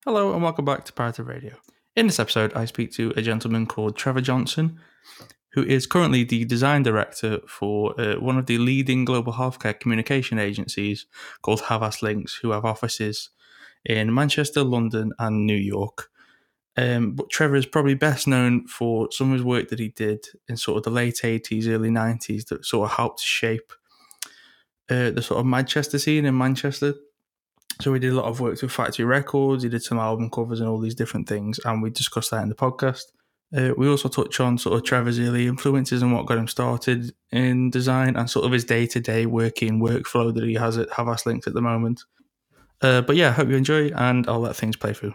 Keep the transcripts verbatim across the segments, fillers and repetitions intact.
Hello and welcome back to Parative Radio. In this episode, I speak to a gentleman called Trevor Johnson, who is currently the design director for uh, one of the leading global healthcare communication agencies called Havas Links, who have offices in Manchester, London, and New York. Um, but Trevor is probably best known for some of his work that he did in sort of the late eighties, early nineties that sort of helped shape uh, the sort of Manchester scene in Manchester. So we did a lot of work with Factory Records, he did some album covers and all these different things, and we discussed that in the podcast. Uh, we also touch on sort of Trevor's early influences and what got him started in design and sort of his day-to-day working workflow that he has at Havas Links at the moment. Uh, but yeah, I hope you enjoy, and I'll let things play through.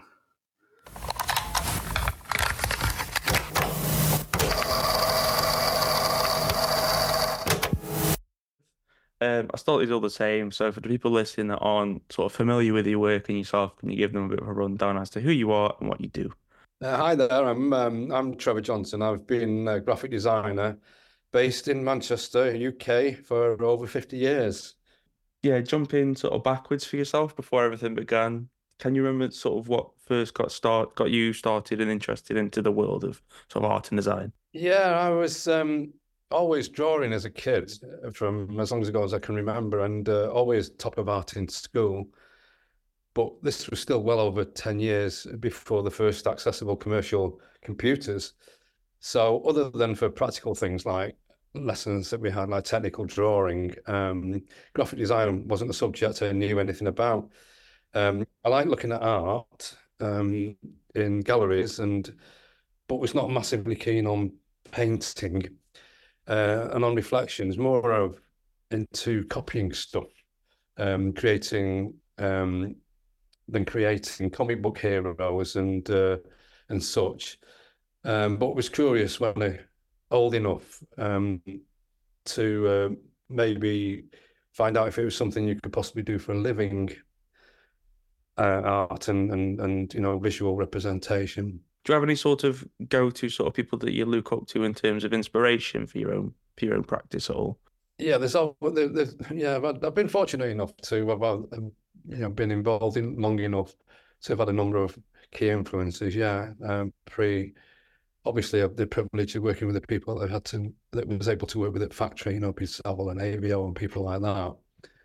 Um, I started all the same. So for the people listening that aren't sort of familiar with your work and yourself, can you give them a bit of a rundown as to who you are and what you do? Uh, hi there, I'm um, I'm Trevor Johnson. I've been a graphic designer based in Manchester, U K, for over fifty years. Yeah, jumping sort of backwards for yourself before everything began. Can you remember sort of what first got start got you started and interested into the world of sort of art and design? Yeah, I was um, always drawing as a kid, uh, from as long as ago as I can remember, and uh, always top of art in school. But this was still well over ten years before the first accessible commercial computers. So other than for practical things like lessons that we had, like technical drawing, um, graphic design wasn't a subject I knew anything about. Um, I like looking at art um, in galleries, and but was not massively keen on painting. Uh, and on reflections, more of into copying stuff, um, creating um, than creating comic book heroes and uh, and such. Um, but was curious when I old enough um, to uh, maybe find out if it was something you could possibly do for a living, uh, art and, and and you know visual representation. Do you have any sort of go-to sort of people that you look up to in terms of inspiration for your own for your own practice at all? Yeah, there's all there, there's, yeah. I've, I've been fortunate enough to have um, you know been involved in long enough to have had a number of key influences. Yeah, um, pre obviously I've the privilege of working with the people that I had to that was able to work with at Factory, you know, Peter Saville and A V O and people like that.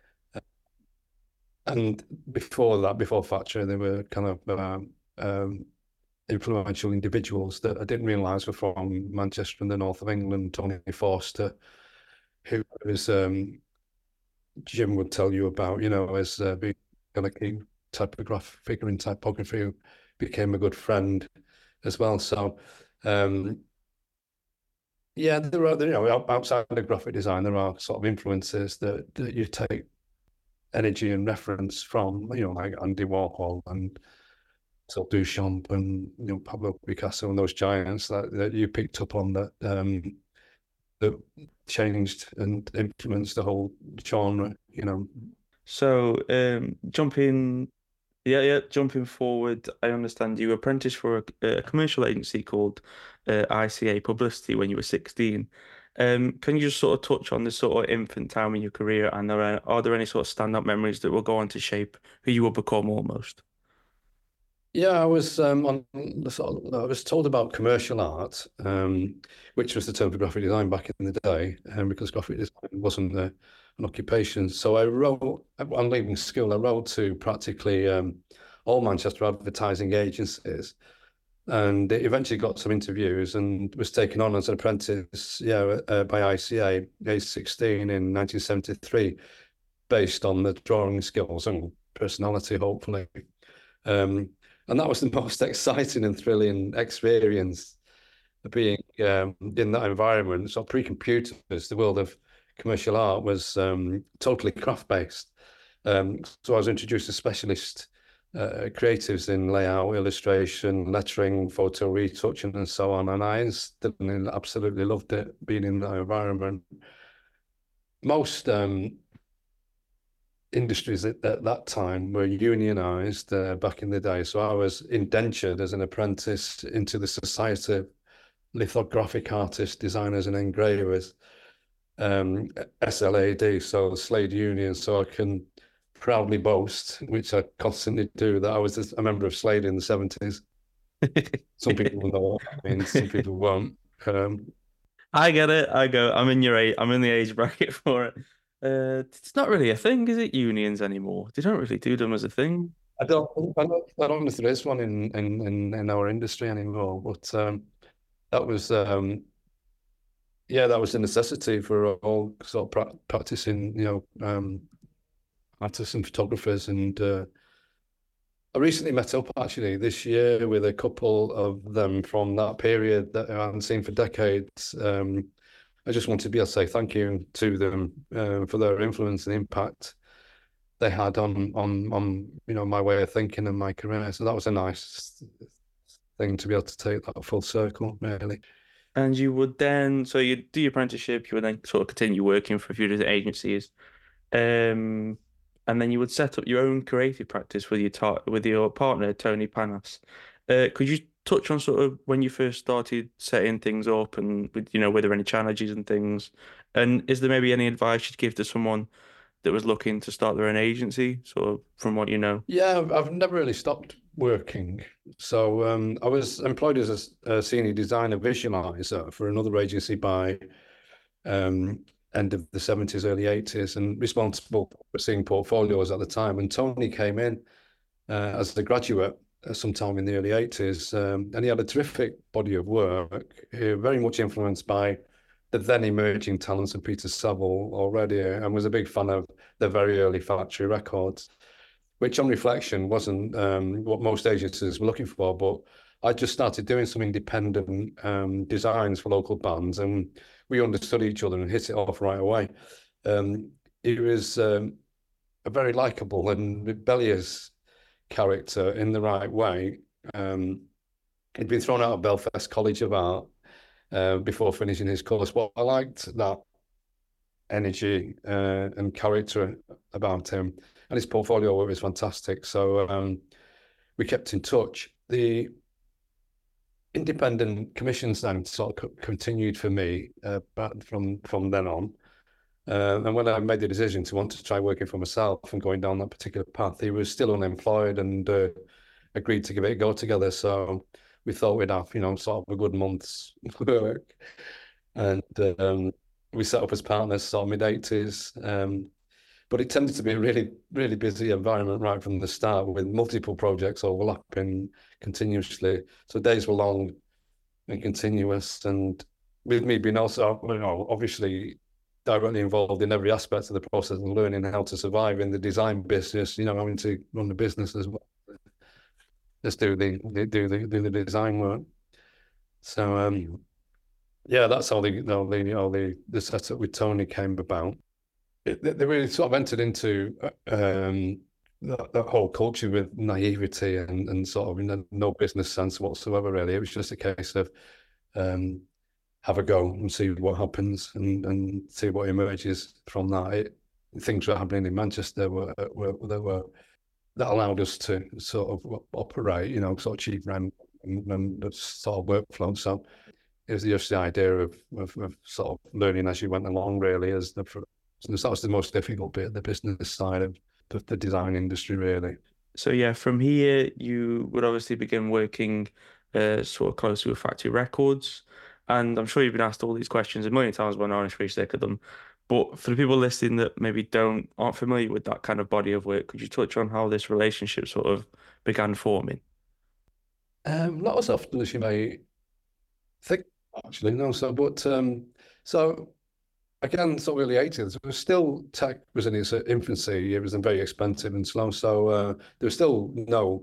And before that, before Factory, they were kind of um, um, influential individuals that I didn't realise were from Manchester and the north of England. Tony Forster, who was um, Jim would tell you about, you know, as uh, being kind of key typograph figure in typography, who became a good friend as well. So, um, yeah, there are, you know, outside of graphic design, there are sort of influences that, that you take energy and reference from, you know, like Andy Warhol and Till Duchamp and, you know, Pablo Picasso and those giants that, that you picked up on that um, that changed and influenced the whole genre, you know. So, um, jumping, yeah, yeah, jumping forward, I understand you apprenticed for a, a commercial agency called uh, I C A Publicity when you were sixteen. Um, can you just sort of touch on this sort of infant time in your career, and are, are there any sort of stand-up memories that will go on to shape who you will become almost? Yeah, I was um, on the sort of, I was told about commercial art, um, which was the term for graphic design back in the day, um, because graphic design wasn't uh, an occupation. So I wrote, on leaving school, I wrote to practically um, all Manchester advertising agencies, and it eventually got some interviews and was taken on as an apprentice, yeah, uh, by I C A, age sixteen in nineteen seventy-three, based on the drawing skills and personality, hopefully. Um, and that was the most exciting and thrilling experience, being um, in that environment. So pre-computers, the world of commercial art was um, totally craft-based. Um, so I was introduced to specialist uh, creatives in layout, illustration, lettering, photo retouching, and so on. And I instantly absolutely loved it, being in that environment. Most um, industries at, at that time were unionized uh, back in the day. So I was indentured as an apprentice into the Society of Lithographic Artists, Designers and Engravers, um, S L A D, so Slade Union. So I can proudly boast, which I constantly do, that I was a member of Slade in the seventies. Some people will know what I mean, some people won't. Um, I get it. I go. I'm in your age. I'm in the age bracket for it. Uh, it's not really a thing, is it? Unions anymore. They don't really do them as a thing. I don't, I don't, I don't know if there is one in in in, in our industry anymore, but um, that was um, yeah, that was a necessity for all sort of pra practicing, you know, um, artists and photographers. And uh, I recently met up actually this year with a couple of them from that period that I haven't seen for decades. Um, I just want to be able to say thank you to them uh, for their influence and impact they had on on on you know my way of thinking and my career. So that was a nice thing to be able to take that full circle, really. And you would then, so you do your apprenticeship, you would then sort of continue working for a few different agencies. Um, and then you would set up your own creative practice with your tar with your partner, Tony Panas. Uh, could you touch on sort of when you first started setting things up and with, you know, were there any challenges and things? And is there maybe any advice you'd give to someone that was looking to start their own agency, sort of from what you know? Yeah, I've, I've never really stopped working. So um, I was employed as a, a senior designer visualizer for another agency by um, end of the seventies, early eighties, and responsible for seeing portfolios at the time. And Tony came in uh, as a graduate uh, sometime in the early eighties, um, and he had a terrific body of work, uh, very much influenced by the then emerging talents of Peter Saville already, and was a big fan of the very early factory records, which on reflection wasn't um, what most agencies were looking for. But I just started doing some independent um, designs for local bands, and we understood each other and hit it off right away. Um, he was um, a very likable and rebellious character in the right way. Um, he'd been thrown out of Belfast College of Art uh, before finishing his course. Well, I liked that energy uh, and character about him, and his portfolio was fantastic. So um, we kept in touch. The independent commissions then sort of continued for me uh, but from from then on. Uh, and when I made the decision to want to try working for myself and going down that particular path, he was still unemployed and uh, agreed to give it a go together. So we thought we'd have, you know, sort of a good month's work. And um, we set up as partners sort of mid eighties. Um, but it tended to be a really, really busy environment right from the start, with multiple projects overlapping continuously. So days were long and continuous. And with me being also, you know, obviously directly involved in every aspect of the process and learning how to survive in the design business, you know, having to run the business as well. Just do the do the do the design work. So um, yeah, that's how the how the you know, the the setup with Tony came about. It, they really sort of entered into um, that, that whole culture with naivety and and sort of, you know, no business sense whatsoever. Really, it was just a case of um, have a go and see what happens and and see what emerges from that. It, things were happening in Manchester were were that were that allowed us to sort of operate, you know, sort of cheap rent and, and sort of workflow. So it was just the idea of, of, of sort of learning as you went along, really, as the that was the most difficult bit, the business side of the, the design industry, really. So yeah, from here you would obviously begin working uh, sort of closely with Factory Records, and I'm sure you've been asked all these questions a million times by now, and I'm pretty sick of them. But for the people listening that maybe don't aren't familiar with that kind of body of work, could you touch on how this relationship sort of began forming? Um, not as often as you may think, actually, no. So, but um, so. Again, sort of early eighties, it was still, tech was in its infancy. It was very expensive and slow. So uh, there was still no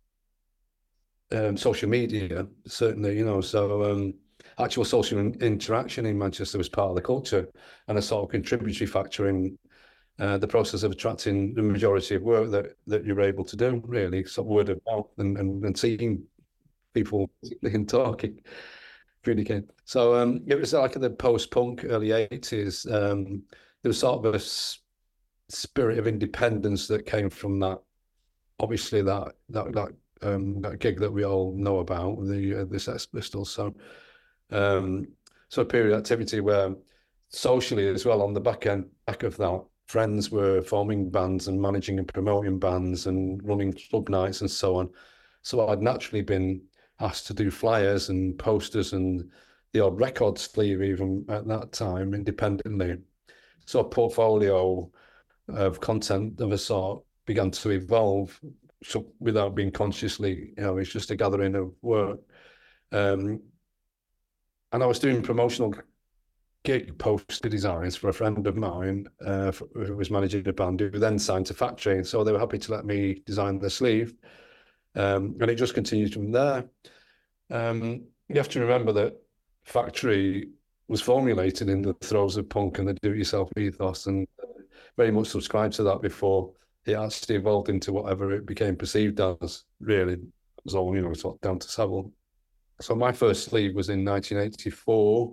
um, social media, certainly, you know. So um, actual social interaction in Manchester was part of the culture and a sort of contributory factor in uh, the process of attracting the majority of work that, that you're able to do, really. Sort of word of mouth and, and, and seeing people and talking. Really good. So um, it was like in the post-punk early eighties. Um, there was sort of a spirit of independence that came from that. Obviously, that that that um, that gig that we all know about, the uh, the Sex Pistols. So, um, so a period of activity where socially as well, on the back end back of that, friends were forming bands and managing and promoting bands and running club nights and so on. So I'd naturally been asked to do flyers and posters and the odd record sleeve even at that time independently. So a portfolio of content of a sort began to evolve, so without being consciously, you know, it's just a gathering of work. Um, and I was doing promotional gig poster designs for a friend of mine uh, who was managing a band who then signed to Factory. So they were happy to let me design the sleeve. Um, and it just continued from there. Um, you have to remember that Factory was formulated in the throes of punk and the do-it-yourself ethos, and very much subscribed to that before it actually evolved into whatever it became perceived as. Really, it was all, you know, sort of down to Savile. So my first sleeve was in nineteen eighty-four.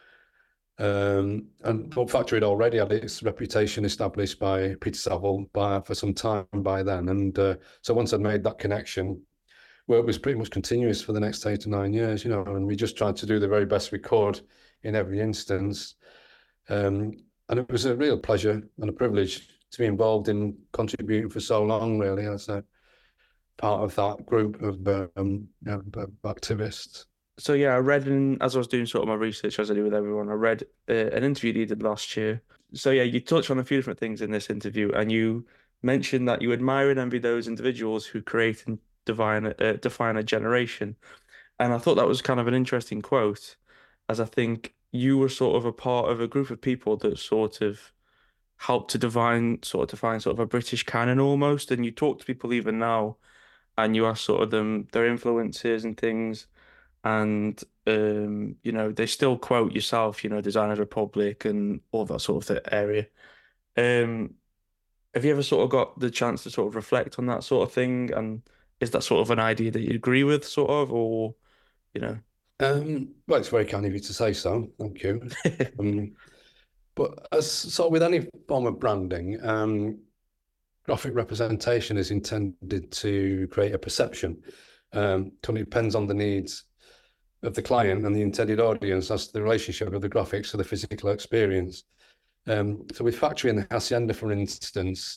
Um, and Punk Factory had already had its reputation established by Peter Saville by, for some time by then. And uh, so once I'd made that connection, work was pretty much continuous for the next eight to nine years, you know, and we just tried to do the very best we could in every instance. Um, and it was a real pleasure and a privilege to be involved in contributing for so long, really, as a part of that group of, um, you know, of activists. So yeah, I read in, as I was doing sort of my research, as I do with everyone, I read uh, an interview that you did last year. So yeah, you touched on a few different things in this interview, and you mentioned that you admire and envy those individuals who create and define, uh, define a generation. And I thought that was kind of an interesting quote, as I think you were sort of a part of a group of people that sort of helped to define, sort of define sort of a British canon almost. And you talk to people even now, and you ask sort of them their influences and things. And um, you know, they still quote yourself, you know, Designers Republic and all that sort of area. Um, have you ever sort of got the chance to sort of reflect on that sort of thing? And is that sort of an idea that you agree with, sort of, or you know? Um, well, it's very kind of you to say so. Thank you. um, but as sort of with any form of branding, um, graphic representation is intended to create a perception. Um, so it depends on the needs of the client and the intended audience as to the relationship of the graphics to the physical experience. Um, so with Factory and the Hacienda, for instance,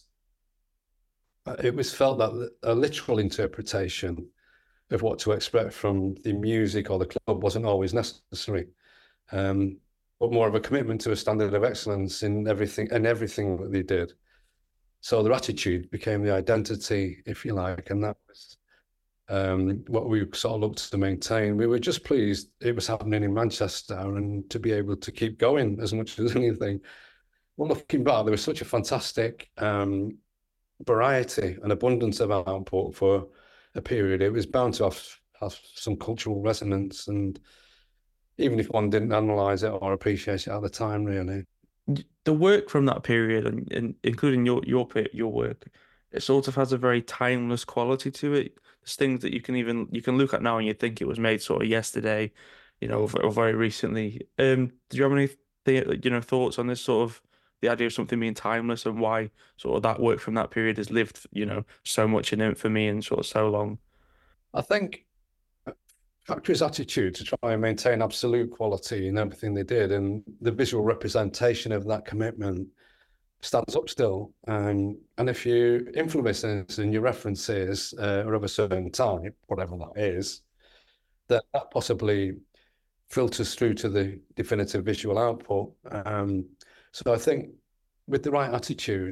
it was felt that a literal interpretation of what to expect from the music or the club wasn't always necessary, um, but more of a commitment to a standard of excellence in everything and everything that they did. So their attitude became the identity, if you like, and that was um, what we sort of looked to maintain. We were just pleased it was happening in Manchester and to be able to keep going as much as anything. Well, looking back, there was such a fantastic um, variety and abundance of output for a period. It was bound to have, have some cultural resonance, and even if one didn't analyse it or appreciate it at the time, really. The work from that period, and, and including your your your work, it sort of has a very timeless quality to it. There's things that you can even you can look at now and you think it was made sort of yesterday, you know, or, or very recently. Um, do you have any th you know thoughts on this sort of the idea of something being timeless and why sort of that work from that period has lived, you know, so much in infamy and sort of so long? I think Factory's attitude to try and maintain absolute quality in everything they did, and the visual representation of that commitment stands up still. Um, and if your influences and your references uh, are of a certain type, whatever that is, that, that possibly filters through to the definitive visual output. Um, so I think with the right attitude,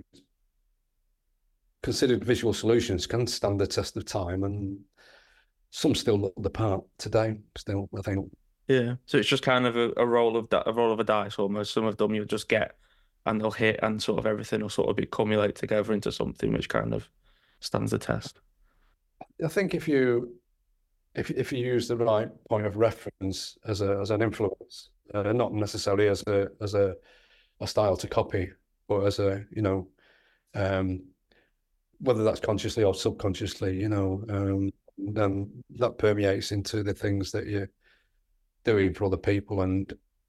considered visual solutions can stand the test of time, and some still look the part today, still, I think. Yeah. So it's just kind of a, a roll of a roll of a dice almost. Some of them you'll just get and they'll hit and sort of everything will sort of accumulate together into something which kind of stands the test. I think if you if if you use the right point of reference as a as an influence, uh, not necessarily as a as a, a style to copy, but as a, you know, um, whether that's consciously or subconsciously, you know, um, then that permeates into the things that you're doing for other people, and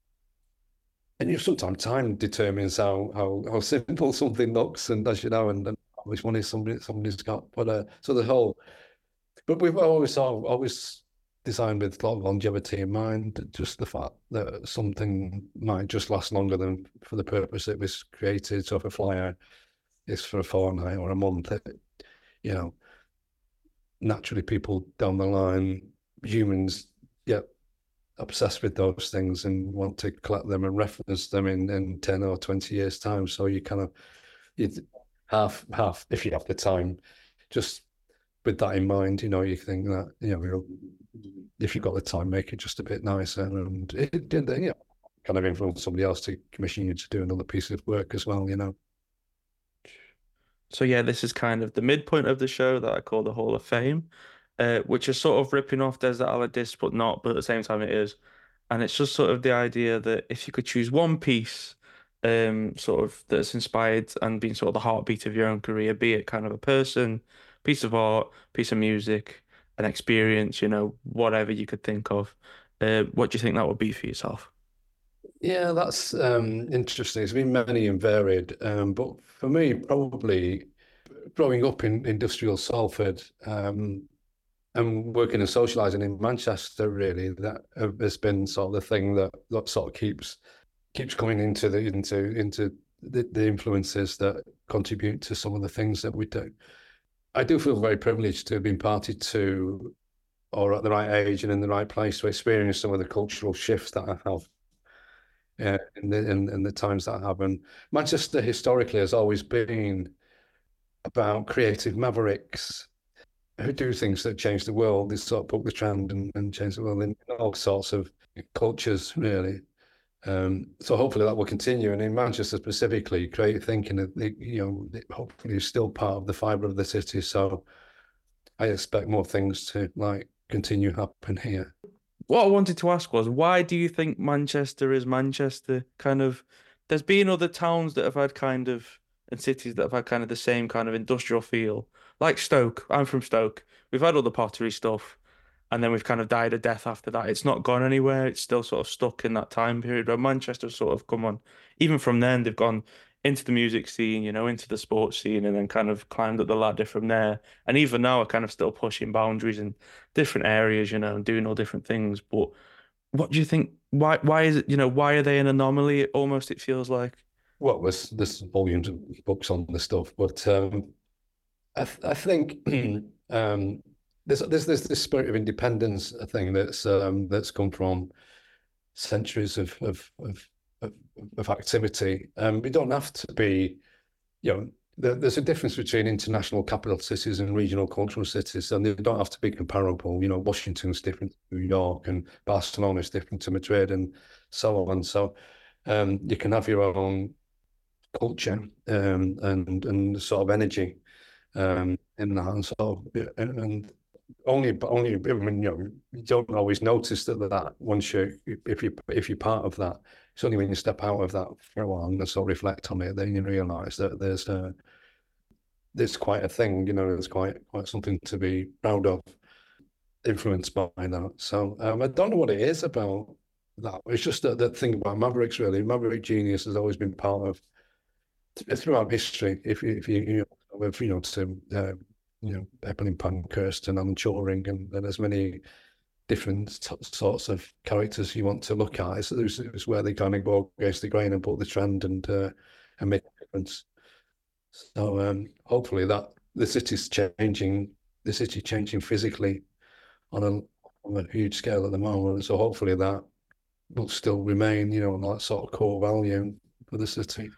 and you know, sometimes time determines how how how simple something looks, and as you know, and, and how much money somebody somebody's got. But uh, so the whole, but we've always always designed with a lot of longevity in mind. Just the fact that something might just last longer than for the purpose it was created. So if a flyer is for a fortnight or a month, it, you know, naturally people down the line, humans get obsessed with those things and want to collect them and reference them in, in ten or twenty years time. So you kind of, you half, half, if you have the time, just with that in mind, you know, you think that, you know, if you've got the time, make it just a bit nicer, and it did, you know, kind of influence somebody else to commission you to do another piece of work as well, you know. So yeah, this is kind of the midpoint of the show that I call the Hall of Fame, uh, which is sort of ripping off Desert Aladis, but not, but at the same time it is. And it's just sort of the idea that if you could choose one piece, um, sort of that's inspired and been sort of the heartbeat of your own career, be it kind of a person, piece of art, piece of music, an experience, you know, whatever you could think of, uh, what do you think that would be for yourself? Yeah, that's um, interesting. It's been many and varied, um, but for me, probably growing up in industrial Salford, um, and working and socializing in Manchester, really, that has been sort of the thing that, that sort of keeps keeps coming into the into into the, the influences that contribute to some of the things that we do. I do feel very privileged to have been party to, or at the right age and in the right place to experience some of the cultural shifts that I have, uh, in the in, in the times that I have. And Manchester historically has always been about creative mavericks who do things that change the world. They sort of book the trend and, and change the world in all sorts of cultures, really. Um, so hopefully that will continue. And in Manchester specifically, creative thinking, you know, hopefully is still part of the fibre of the city. So I expect more things to like continue happen here. What I wanted to ask was, why do you think Manchester is Manchester? Kind of, there's been other towns that have had kind of, and cities that have had kind of the same kind of industrial feel, like Stoke. I'm from Stoke. We've had all the pottery stuff, and then we've kind of died a death after that. It's not gone anywhere. It's still sort of stuck in that time period. Where Manchester's sort of come on. Even from then, they've gone into the music scene, you know, into the sports scene, and then kind of climbed up the ladder from there. And even now, are kind of still pushing boundaries in different areas, you know, and doing all different things. But what do you think? Why? Why is it? You know, why are they an anomaly? Almost, it feels like. Well, there's there's volumes of books on the stuff, but um, I th I think um, there's there's there's this spirit of independence, a thing that's um, that's come from centuries of of of of, of activity. Um, we don't have to be, you know, there, there's a difference between international capital cities and regional cultural cities, and they don't have to be comparable. You know, Washington's different to New York, and Barcelona is different to Madrid, and so on. So um, you can have your own culture um, and and sort of energy um, in that, and so and, and only only I mean, you know, you don't always notice that that once you if you if you're part of that. It's only when you step out of that for a while and sort of reflect on it, then you realise that there's a there's quite a thing, you know, there's quite quite something to be proud of, influenced by that. So um, I don't know what it is about that. It's just that, that thing about Mavericks, really. Maverick genius has always been part of throughout history. If you if you you know, if, you know to uh, you know Epping Pankhurst and Alan Turing, and, and there's many different sorts of characters you want to look at. It's, it's where they kind of go against the grain and put the trend and uh, and make a difference. So um, hopefully that the city's changing, the city changing physically on a, on a huge scale at the moment. So hopefully that will still remain, you know, that sort of core value for the city.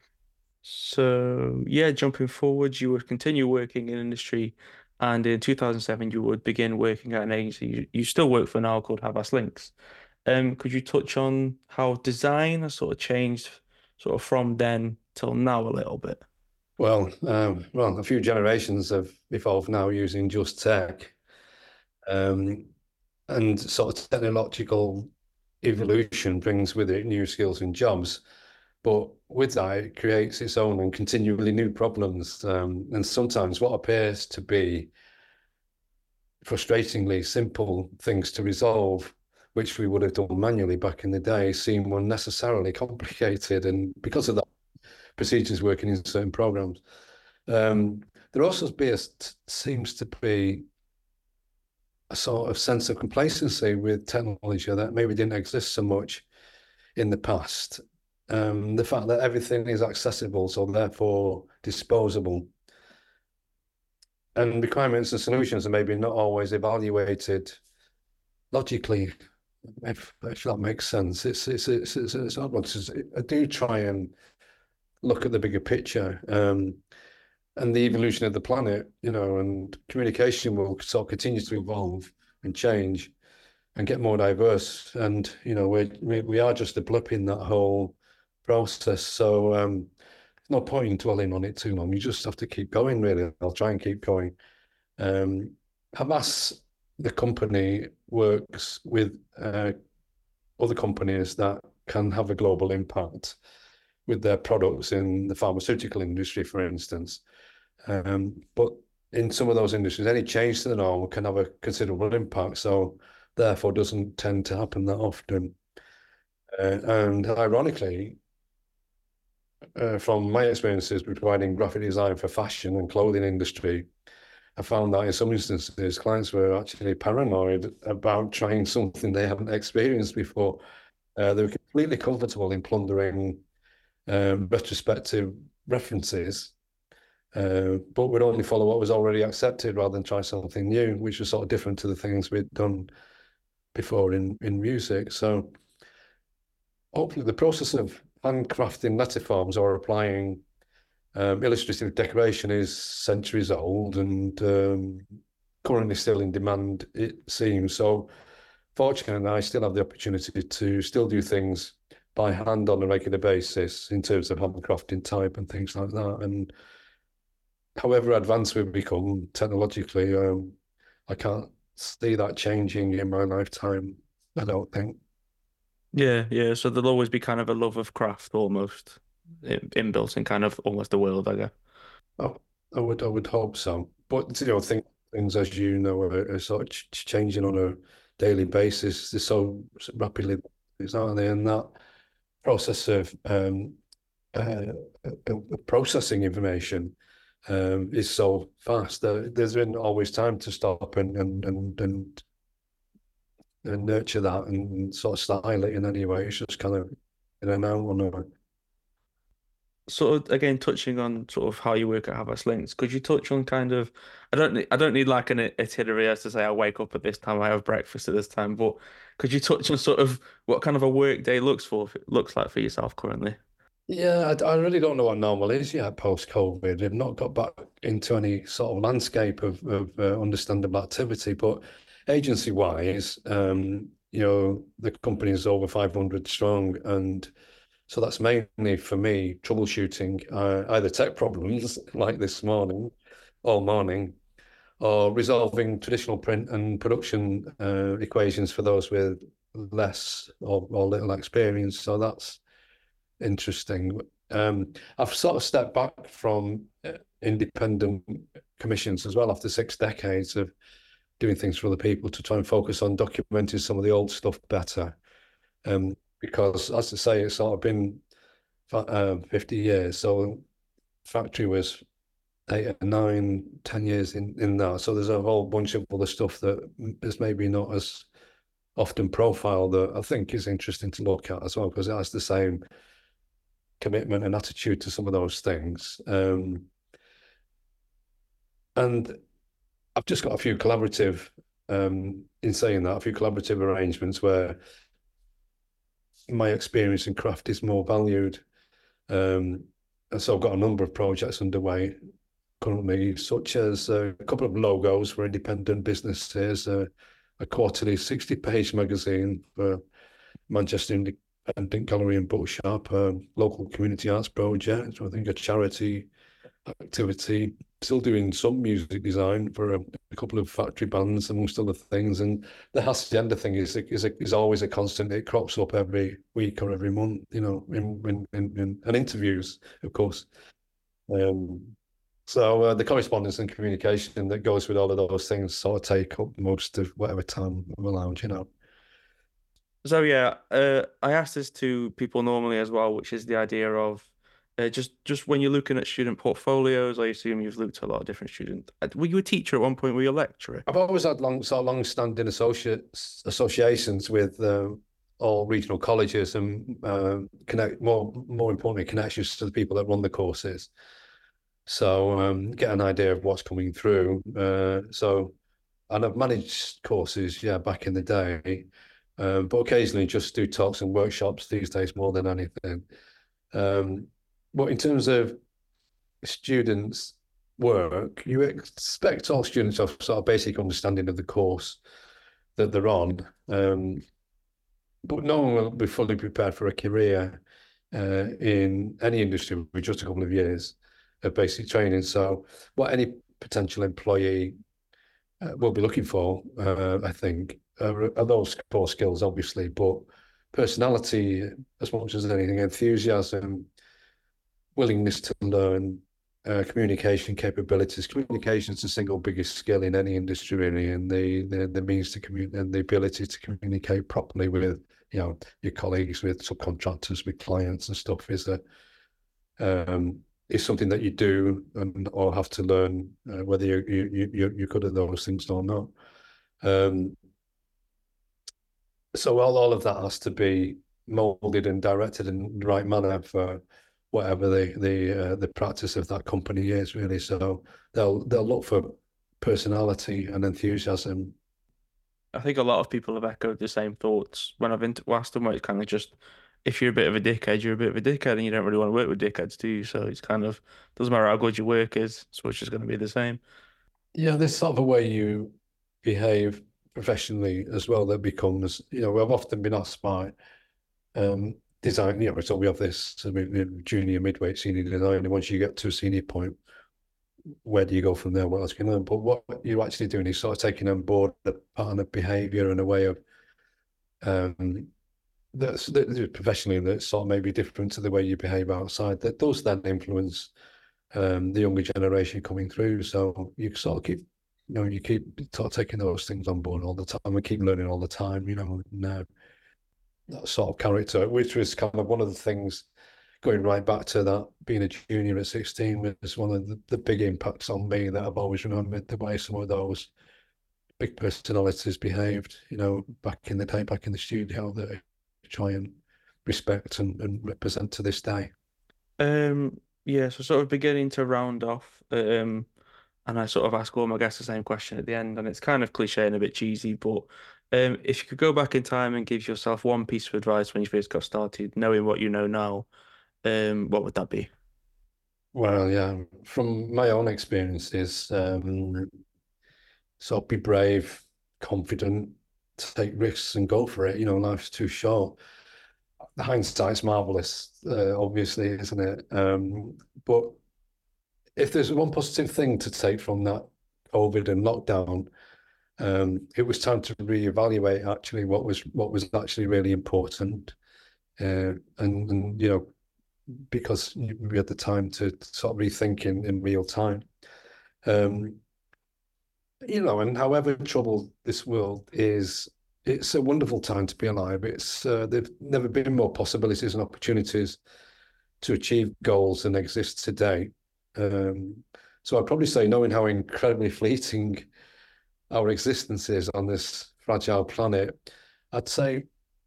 So yeah, jumping forward, you would continue working in industry, and in two thousand seven you would begin working at an agency. You, you still work for now called Havas Links. Um, could you touch on how design has sort of changed, sort of from then till now a little bit? Well, um, well, a few generations have evolved now using Just Tech, um, and sort of technological evolution brings with it new skills and jobs. But with that, it creates its own and continually new problems. Um, and sometimes what appears to be frustratingly simple things to resolve, which we would have done manually back in the day, seem unnecessarily complicated. And because of that, procedures working in certain programs. Um, there also be a, seems to be a sort of sense of complacency with technology that maybe didn't exist so much in the past. Um, the fact that everything is accessible, so therefore disposable, and requirements and solutions are maybe not always evaluated logically, if, if that makes sense. It's it's it's it's, it's odd one. I do try and look at the bigger picture, um, and the evolution of the planet, you know, and communication will sort of continue to evolve and change and get more diverse. And you know, we're, we we are just a blip in that whole process. So um, there's no point in dwelling on it too long. You just have to keep going. Really, I'll try and keep going. Um, Havas, the company, works with uh, other companies that can have a global impact with their products in the pharmaceutical industry, for instance. Um, but in some of those industries, any change to the norm can have a considerable impact. So therefore doesn't tend to happen that often. Uh, and ironically, uh, from my experiences with providing graphic design for fashion and clothing industry, I found that in some instances, clients were actually paranoid about trying something they hadn't experienced before. Uh, they were completely comfortable in plundering um, retrospective references, uh, but would only follow what was already accepted rather than try something new, which was sort of different to the things we'd done before in, in music. So hopefully the process of handcrafting letterforms or applying um, illustrative decoration is centuries old and um, currently still in demand, it seems. So fortunately, I still have the opportunity to still do things by hand on a regular basis in terms of handcrafting type and things like that. And however advanced we've become technologically, um, I can't see that changing in my lifetime, I don't think. Yeah, yeah. So there'll always be kind of a love of craft almost in- inbuilt in kind of almost the world, I guess. Oh, I would, I would hope so. But you know, think things as you know are, are sort of ch changing on a daily basis. They're so rapidly, aren't they? And that process of um, uh, uh, processing information um, is so fast that there's been always time to stop and and and and, and nurture that and sort of style it in any way. It's just kind of in and out on a Sort of again touching on sort of how you work at Havas Links, could you touch on kind of I don't need I don't need like an itinerary as to say I wake up at this time, I have breakfast at this time, but could you touch on sort of what kind of a work day looks for looks like for yourself currently? Yeah, I, I really don't know what normal is yet post-COVID. I've not got back into any sort of landscape of, of uh, understandable activity, but agency-wise, um, you know, the company is over five hundred strong, and so that's mainly for me troubleshooting uh, either tech problems like this morning, all morning, or resolving traditional print and production uh, equations for those with less or, or little experience. So that's interesting. Um, I've sort of stepped back from uh, independent commissions as well after six decades of doing things for other people to try and focus on documenting some of the old stuff better. Um, because, as I say, it's sort of been uh, fifty years. So factory was eight or nine, ten years in, in that. So there's a whole bunch of other stuff that is maybe not as often profiled that I think is interesting to look at as well, because it has the same commitment and attitude to some of those things. Um, and I've just got a few collaborative, um, in saying that, a few collaborative arrangements where my experience in craft is more valued. Um, and so I've got a number of projects underway currently, such as a couple of logos for independent businesses, uh, a quarterly sixty page magazine for Manchester Independent Gallery and Bookshop, a local community arts project, I think a charity activity, still doing some music design for a, a couple of factory bands, amongst other things. And the hacienda thing is is, a, is always a constant. It crops up every week or every month, you know, in in, in, in and interviews, of course. Um, so uh, the correspondence and communication that goes with all of those things sort of take up most of whatever time I'm allowed, you know. So yeah, uh, I ask this to people normally as well, which is the idea of Uh, just just when you're looking at student portfolios, I assume you've looked at a lot of different students. Uh, Were you a teacher at one point? Were you a lecturer? I've always had long, sort of long-standing associates associations with uh, all regional colleges and uh, connect more, more importantly, connections to the people that run the courses. So um, get an idea of what's coming through. Uh, so, and I've managed courses, yeah, back in the day, um, but occasionally just do talks and workshops these days more than anything. Um, but in terms of students' work, you expect all students to have sort of basic understanding of the course that they're on, um, but no one will be fully prepared for a career uh, in any industry with just a couple of years of basic training. So, what any potential employee uh, will be looking for, uh, I think, are, are those core skills, obviously, but personality as much as anything, enthusiasm, willingness to learn, uh, communication capabilities. Communication is the single biggest skill in any industry, really, and the the, the means to communicate and the ability to communicate properly with, you know, your colleagues, with subcontractors, with clients and stuff is a um, is something that you do and or have to learn, uh, whether you you you you're good at those things or not. Um, so all all of that has to be molded and directed in the right manner for whatever the the uh, the practice of that company is, really. So they'll they'll look for personality and enthusiasm. I think a lot of people have echoed the same thoughts when I've inter asked them. Where it's kind of just, if you're a bit of a dickhead, you're a bit of a dickhead, and you don't really want to work with dickheads, do you? So it's kind of doesn't matter how good your work is, so it's just going to be the same. Yeah, there's sort of a way you behave professionally as well that becomes, you know, I've often been asked by um, design, you know, so we have this so we, junior, midweight, senior design, and once you get to a senior point, where do you go from there? What else can you learn? But what you're actually doing is sort of taking on board a pattern of behaviour and a way of um, that's, that's professionally that's sort of maybe different to the way you behave outside. That does then influence um, the younger generation coming through. So you sort of keep, you know, you keep sort of taking those things on board all the time and keep learning all the time, you know, and, uh, that sort of character, which was kind of one of the things going right back to that being a junior at sixteen was one of the, the big impacts on me that I've always remembered, the way some of those big personalities behaved, you know, back in the day, back in the studio, that I try and respect and, and represent to this day. Um, yeah, so sort of beginning to round off, um, and I sort of ask all my guests the same question at the end, and it's kind of cliche and a bit cheesy, but um, if you could go back in time and give yourself one piece of advice when you first got started, knowing what you know now, um, what would that be? Well, yeah, from my own experiences, um, so be brave, confident, take risks and go for it. You know, life's too short. The hindsight's marvelous, uh, obviously, isn't it? Um, but if there's one positive thing to take from that COVID and lockdown, um, it was time to reevaluate actually what was what was actually really important, uh, and, and you know, because we had the time to sort of rethink in, in real time. Um, you know, and however troubled this world is, it's a wonderful time to be alive. It's uh, there've never been more possibilities and opportunities to achieve goals than exist today. Um, so I'd probably say, knowing how incredibly fleeting our existence is on this fragile planet, I'd say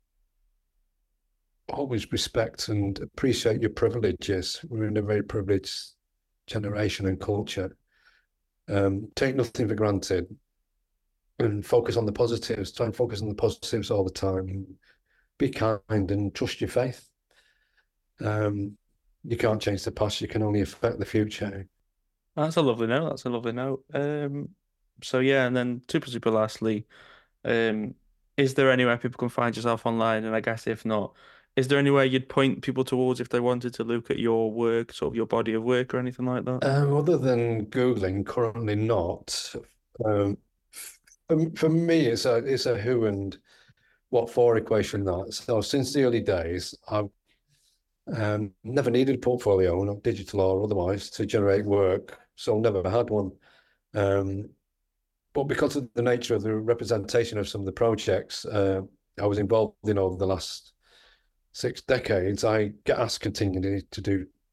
always respect and appreciate your privileges. We're in a very privileged generation and culture. Um, take nothing for granted and focus on the positives. Try and focus on the positives all the time. And be kind and trust your faith. Um, you can't change the past. You can only affect the future. That's a lovely note. That's a lovely note. Um, so yeah, and then super, super lastly, um, is there anywhere people can find yourself online? And I guess if not, is there anywhere you'd point people towards if they wanted to look at your work, sort of your body of work or anything like that? Um, other than Googling, currently not. Um, for, for me, it's a it's a who and what for equation. That so since the early days, I've um, never needed a portfolio, not digital or otherwise, to generate work. So never had one. Um, but because of the nature of the representation of some of the projects uh, I was involved in over the last six decades, I get asked continually to do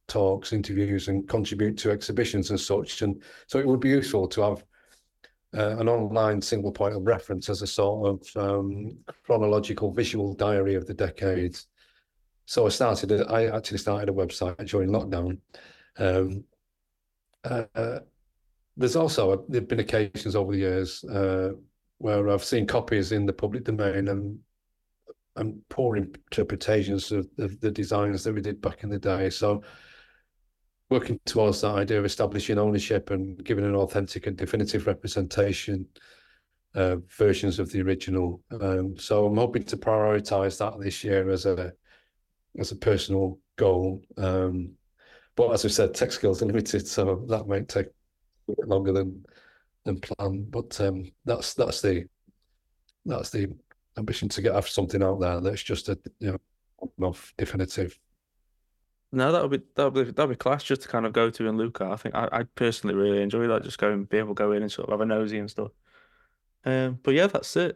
talks, interviews, and contribute to exhibitions and such. And so it would be useful to have uh, an online single point of reference as a sort of um, chronological visual diary of the decades. So I started, a, I actually started a website during lockdown. Um, uh, there's also, a, there've been occasions over the years uh, where I've seen copies in the public domain and and poor interpretations of, of the designs that we did back in the day. So working towards that idea of establishing ownership and giving an authentic and definitive representation uh, versions of the original. Um, so I'm hoping to prioritize that this year as a as a personal goal. Um, but as I said, tech skills are limited, so that might take a bit longer than than planned. But um, that's that's the that's the ambition, to get something out there that's just a you know enough definitive. No, that would be that would be that'd be class just to kind of go to and look at. I think I, I personally really enjoy that, just go and be able to go in and sort of have a nosy and stuff. Um, but yeah, that's it.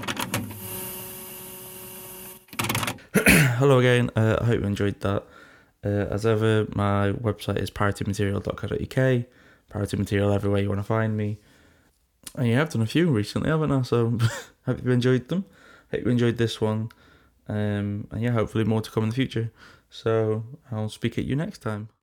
Hello again. Uh, I hope you enjoyed that. Uh, as ever, my website is parity material dot co dot U K. Parity Material everywhere you want to find me. And yeah, I've done a few recently, haven't I? So hope you enjoyed them. Hope you enjoyed this one. Um, and yeah, hopefully more to come in the future. So I'll speak at you next time.